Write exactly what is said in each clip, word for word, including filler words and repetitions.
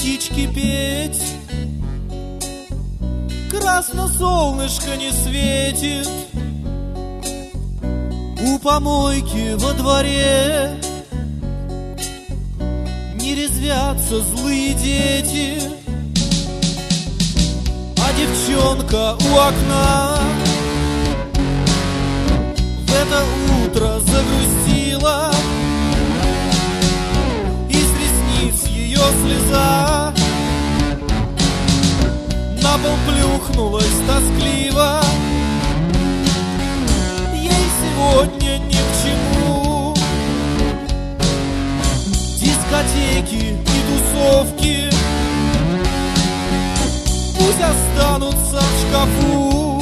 птички петь. Красно солнышко не светит, у помойки во дворе не резвятся злые дети, а девчонка у окна в это утро загрустила, из ресниц ее слеза на пол плюхнулась тоскливо. Ей сегодня ни к чему дискотеки и тусовки, пусть останутся в шкафу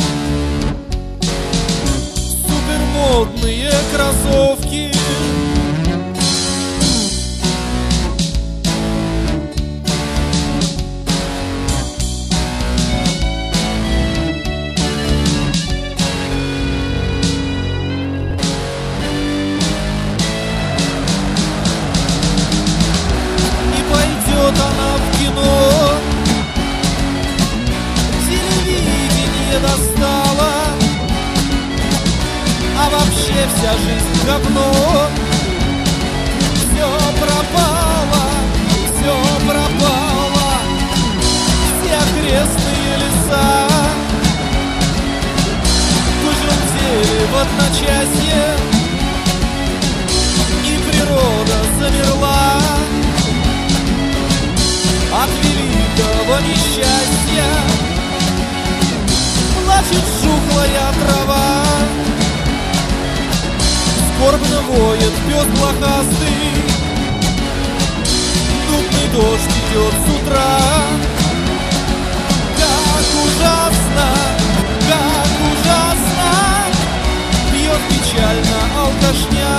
супермодные кроссовки. Она в кино, телевидение достала, а вообще вся жизнь говно. Все пропало, все пропало, все окрестные леса пожелтели в одночасье, и природа замерла от великого несчастья. Плачет жухлая трава, скорбно воет пес блохастый, нудный дождь идет с утра. Как ужасно, как ужасно бьет печально алкашня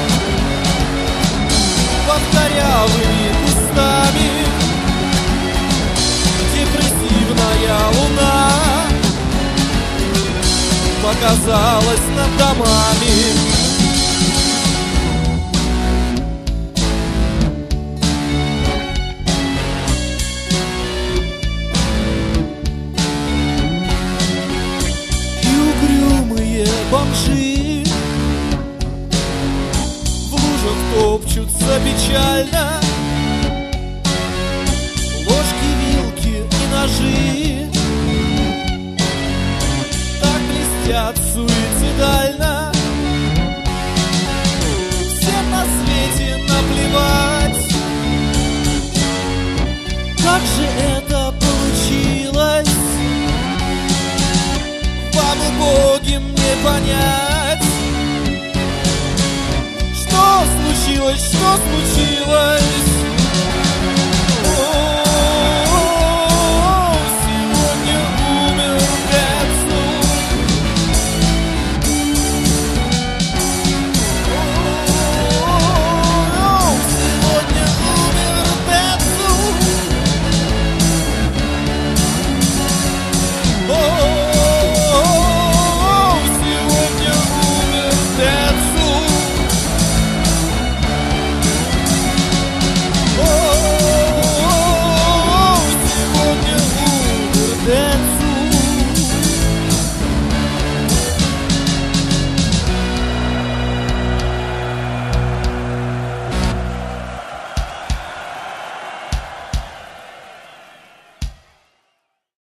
под корявыми кустами. Депрессивная луна показалась над домами. И угрюмые бомжи в лужах топчутся печально. Ножи так блестят суицидально. Всем на свете наплевать, как же это получилось, вам, убогим, не понять. Что случилось, что случилось?